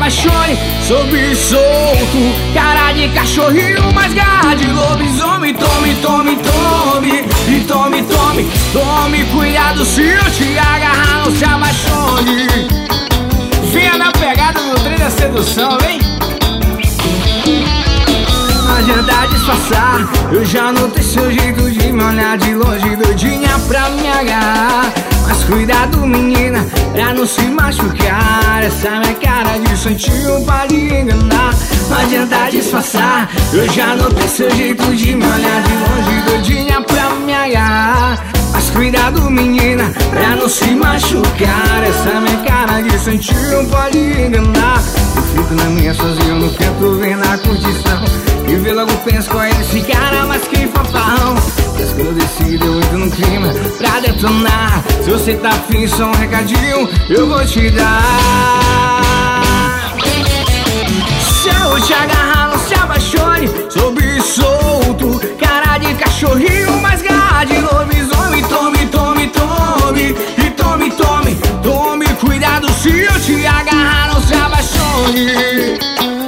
apaixone. Sou bicho solto, cara de cachorrinho, mas garra de lobisomem. Tome, tome, tome, e tome, tome, tome cuidado se eu te agarrar, não se apaixone. Venha na pegada do trem da sedução, vem. Não adianta disfarçar, eu já notei seu jeito de me olhar de longe, doidinha pra me agarrar. Mas cuidado, menina, pra não se machucar. Essa minha cara de santinho pode enganar. Não adianta disfarçar, eu já notei seu jeito de me olhar de longe, doidinha pra me agarrar. Mas cuidado, menina, pra não se machucar. Essa minha cara de santinho pode enganar. Eu fico na minha sozinho no canto, vem na curtição, e vê logo penso com ele, esse cara mas que fanfarrão. Mas quando eu decido eu entro no clima pra detonar. Se você tá afim, só um recadinho eu vou te dar. Se eu te agarrar, não se apaixone. Sou bicho solto, cara de cachorrinho, mas garra de lobisomem. Tome, tome, tome, e tome, tome, tome cuidado se eu te agarrar, não se apaixone.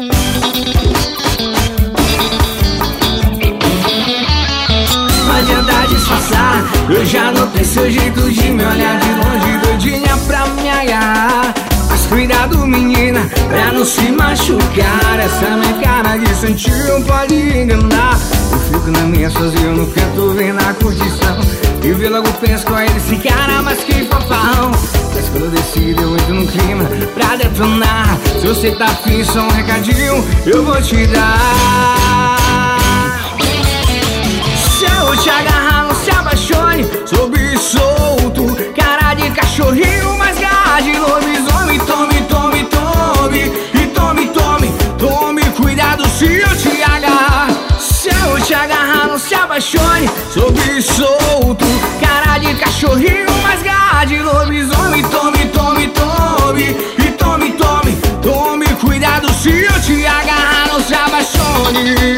Disfarçar, eu já notei seu jeito de me olhar de longe, doidinha pra me agarrar. Mas cuidado, menina, pra não se machucar. Essa minha cara de santinho pode enganar. Eu fico na minha sozinho no canto, vem na curtição, e vê logo penso com ele, esse cara mas que fanfarrão. Mas quando eu decido eu entro no clima pra detonar. Se você tá afim, só um recadinho eu vou te dar. Se eu te agarrar, não se apaixone. Sou bicho solto, cara de cachorrinho, mas garra de lobisomem. Tome, tome, tome, e tome, tome, tome cuidado se eu te agarrar. Se eu te agarrar, não se apaixone. Sou bicho solto, cara de cachorrinho, mas garra de lobisomem. Tome, tome, tome, e tome, tome, tome cuidado se eu te agarrar, não se apaixone.